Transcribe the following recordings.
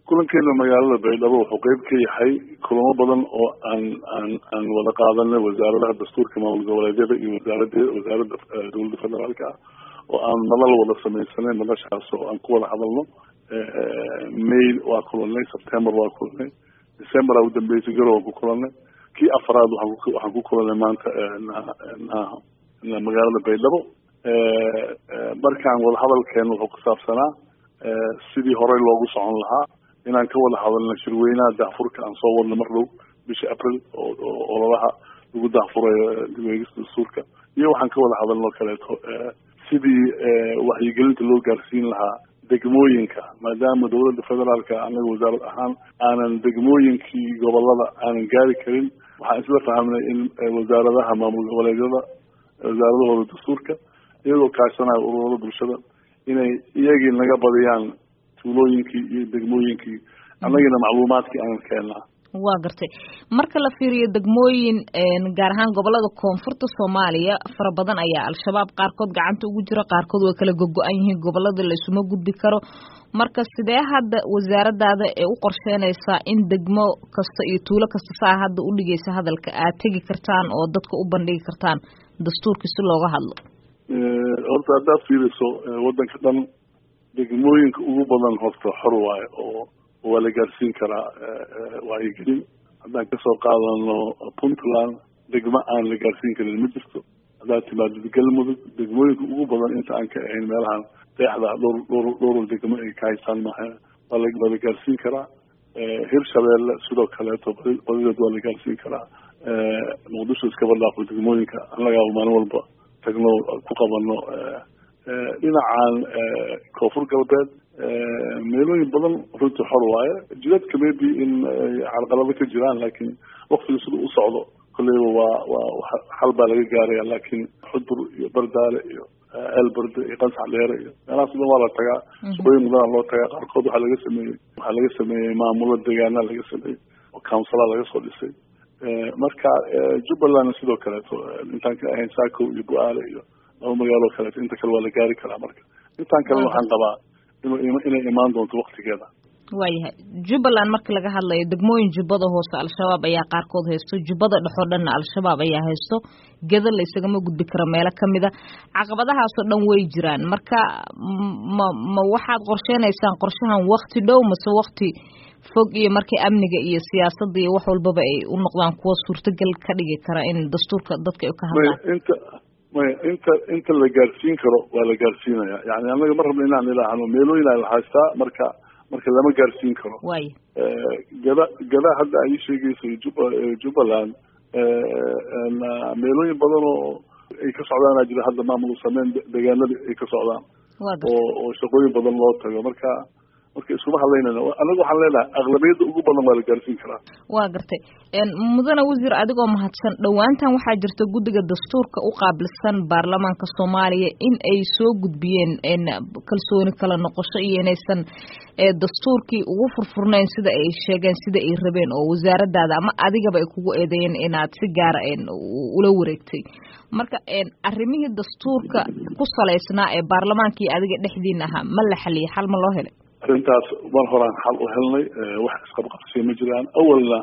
kulankeena magaalada Baydhabo wuxuu qayb ka yahay kulamo badan oo aan wada qaadanay wasaaradaha dastuurka maamul goboleedyada iyo wasaaradda dowladda federaalka oo aan madal wada samaysanay madashaas oo aan ku wada hadalno May waa kulanay, September waa kulanay, December ugu dambeysay garow ku kulanay, kii afraad waxaan ku kulanay maanta magaalada Baydhabo markaan wada hadalkeena wuxuu ku saabsanaa sidii hore loogu socon lahaa inaan ka wada hadalno shirweynaha daafurka aan soo wadno mar dhow bisha April oo ololaha lagu daafurayo dib-u-eegista dastuurka iyo waxaan ka wada hadalno kaleeto sidii wacyigelinta loo gaarsiin lahaa degmooyinka maadaama dowladda federaalka anaga wasaarad ahaan aanan degmooyinkii gobolada aanan gaari karin waxaan isla fahamnay in wasaaradaha maamul goboleedyada wasaaradahooda dastuurka iyagoo kaashanaya ururada bulshada inay iyagii naga badiyaan tuulooyinkii iyo degmooyinkii annagina macluumaadkii aan keenaa. waa gartay marka la fiiriyo degmooyin gaar ahaan gobolada koonfurta Soomaaliya fara badan ayaa al-shabaab qaarkood gacanta ugu jira qaarkood way kala go'an yihiin gobolada la isuma gudbi karo marka sidee hadda wasaaradaada ee u qorsheynaysaa in degmo kasta iyo tuulo kasta saa hadda u dhigaysa hadalka aad tagi kartaan oo dadka u bandhigi kartaan dastuurka si looga hadlo horta haddaad fiiriso waddanka dhan degmooyinka ugu badan horta xor waaye oo waa la gaarsiin karaa wacyigelin haddaan kasoo qaadano Puntland degmo aan la gaarsiin karin ma jirto haddaad timaado galmudug degmooyinka ugu badan inta aan ka ahayn meelahan deexda dhowr degmo ay ka haystaan maaha waa la gaarsiin karaa Hirshabeelle sidoo kaleeto badideed waa la gaarsiin karaa Muqdisho iskaba dhaafo degmooyinka annagaa maalin walba tagno ku qabano dhinacan koonfur galbeed meelooyin badan runtii xor waaye jidadka maybe in carqalado ka jiraan laakiin waqtiga siduu u socdo kolleyba waa xal baa laga gaaraya laakiin Xudur iyo Bardaale iyo Elberde iyo Qansax Dheere iyo meelahaas dhan waa la tagaa shaqooyin badan loo tagaa qaarkood waxaa laga sameeyey maamulo deegaana laga sameeyey oo council laga soo dhisay marka Jubbaland sidoo kaleeto intaan ka ahayn Saako iyo Bu'aale iyo laba magaalo kaleeto inta kale waa la gaari karaa marka intaan kale waxaan qabaa inay imaan doonto waqtigeeda waayahay Jubbaland marka laga hadlayo degmooyin jubbada hoose al-shabaab ayaa qaarkood haysto jubbada dhexoo dhanna al-shabaab ayaa haysto gadal la isagama gudbi karo meelo kamida caqabadahaas oo dhan way jiraan marka ma waxaad qorsheynaysaan qorshahan waqti dhow mase waqti fog iyo markii amniga iyo siyaasadda iyo wax walbaba ay u noqdaan kuwa suurtagal ka dhigi kara in dastuurka dadka ay ka hadlaan inta la gaarsiin karo waa la gaarsiinaya yani anaga ma rabno inaan ilaahno meelooyin ay haystaa marka lama gaarsiin karo gada hadda ay sheegaysay Jubbaland meelooyin badan oo ay ka socdaan jira hadda maamul sameyn deegaanada ay ka socdaan oo shaqooyin badan loo tago marka isuma hadlaynayna anagu waxaan leenahay aqlabiyada ugu badan waa la gaarsiin karaa waa gartay mudane wasiir adigoo mahadsan dhawaantan waxaa jirta guddiga dastuurka u qaabilsan baarlamaanka Soomaaliya in ay soo gudbiyeen kalsooni kala noqosho iyo inaysan dastuurkii ugu furfurnayn sida ay sheegeen sida ay rabeen oo wasaaradaada ama adigaba ay kugu eedeeyeen inaad si gaar ula wareegtay marka arrimihii dastuurka ku saleysnaa ee baarlamaanka iyo adiga dhexdiina ahaa ma la xaliyay xal ma loo helay arrintaas mar horaan xal u helnay wax isqabqabsiya ma jiraan awalna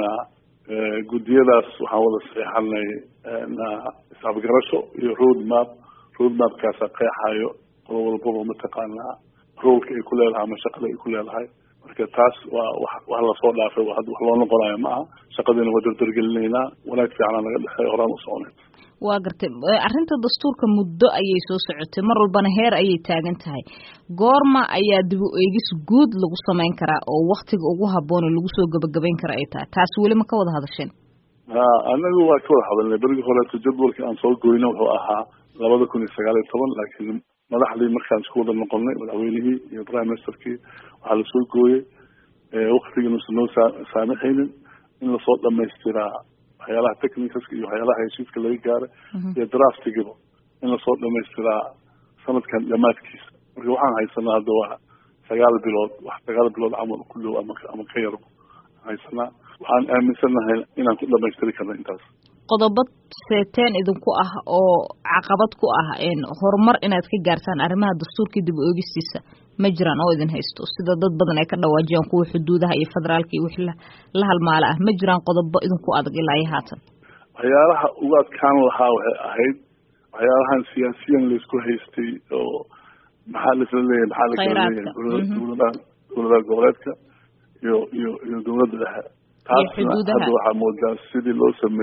guddiyadaas waxaan wada saxeexanay isafgarasho iyo roadmapkaasa qeexayo qolo walbaba mataqaanaa roolka ay ku leedahay ama shaqada ay ku leedahay marka taas waa wax lasoo dhaafay hadda wax loo noqonayo ma aha shaqadiina waa dardargelinaynaa wanaag fiicanaa naga dhexeey horaan u soconay waa gartay arrinta dastuurka muddo ayay soo socotay mar walbana heer ayay taagan tahay goorma ayaa dib u eegis guud lagu samayn karaa oo waqtiga ugu habboon lagu soo gabagabayn kara ay tahay taas weli ma ka wada hadasheen anagu waa ka wada hadalnay berigii horeeto jadwalkii aan soo goyno wuxuu ahaa 2019 laakiin madaxdii markaan isku wada noqonnay madaxweynihii iyo prime ministerkii waxaa lasoo gooyey waqtigiina usan noo saamixaynin in lasoo dhamaystiraa waxyaalaha technicalska iyo waxyaalaha heshiiska laga gaaray iyo draftigiba in lasoo dhamaystiraa sanadkan dhamaadkiisa marka waxaan haysanaa hadda waa 9 bilood camal ku dhow ama ka yar haysanaa waxaan aaminsanahay inaan ku dhamaystiri karno intaas qodobo seeteen idinku ah oo caqabad ku ah horumar inaad ka gaartaan arrimaha dastuurka dib u eegistiisa ma jiraan oo idin haysto sida dad badan ay ka dhawaajiyaan kuwa xuduudaha iyo federaalka iyo wixii la halmaala ah ma jiraan qodobo idinku adag ilaa iyo haatan waxyaalaha ugu adkaan lahaa waxay ahayd waxyaalahan siyaasiyan laisku haystay oo maxaa laisla leeyahay maxaa la kala leeyahay dowladaha goboleedka iyo dowladda dhexe taasna hadda waxaa moodaa sidii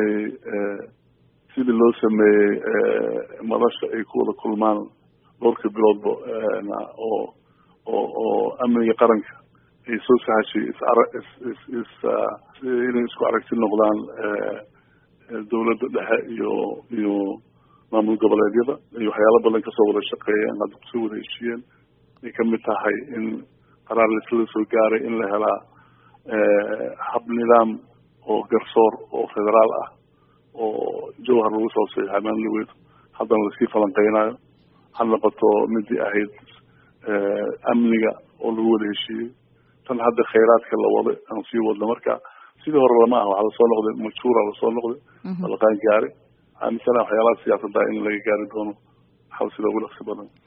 loo sameeyey madasha ay ku wada kulmaan dhowrka biloodba oo amniga qaranka ay soo sahashay inay isku aragti noqdaan dowladda dhexe iyo maamul goboleedyada iyo waxyaalo badan kasoo wada shaqeeyeen hadda kusoo wada heshiiyeen ay kamid tahay in qaraar laisla soo gaaray in la helaa hab nidaam oo garsoor oo federaal ah oo jowhar lagu soo saxiixay maamulweed haddana laskii falanqeynayo ha noqoto midii ahayd amniga oo lagu wada heshiiyey tan hadda khayraadka la wada aan sii wadno marka sidii hore lama aha waxaa lasoo noqday majhuura lasoo noqday waa laqaan gaari amisana waxyaalaha siyaasadda in laga gaari doono xal sida ugu dhaqsi badan